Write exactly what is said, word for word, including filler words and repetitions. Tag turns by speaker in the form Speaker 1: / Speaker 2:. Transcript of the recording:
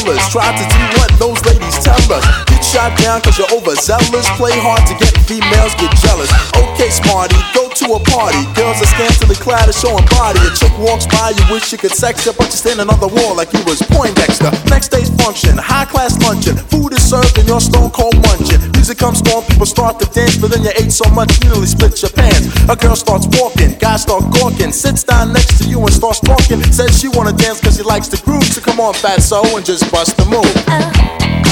Speaker 1: fellas try to do what those ladies tell us. Get shot down cause you're overzealous. Play hard to get females, get jealous. Okay, smarty, go to a party. Girls are scantily clad and showing body. A chick walks by, you wish you could sex her, but you're standing on the wall like you was Poindexter. Next day's function, high class luncheon. Food is served and you're stone cold munching. Music comes on, people start to dance, but then you ate so much you nearly split your pants. A girl starts walking, guys start gawking, sits down next to you and starts talking. Says she wanna dance cause she likes the groove, so come on fatso and just bust the move.
Speaker 2: Uh.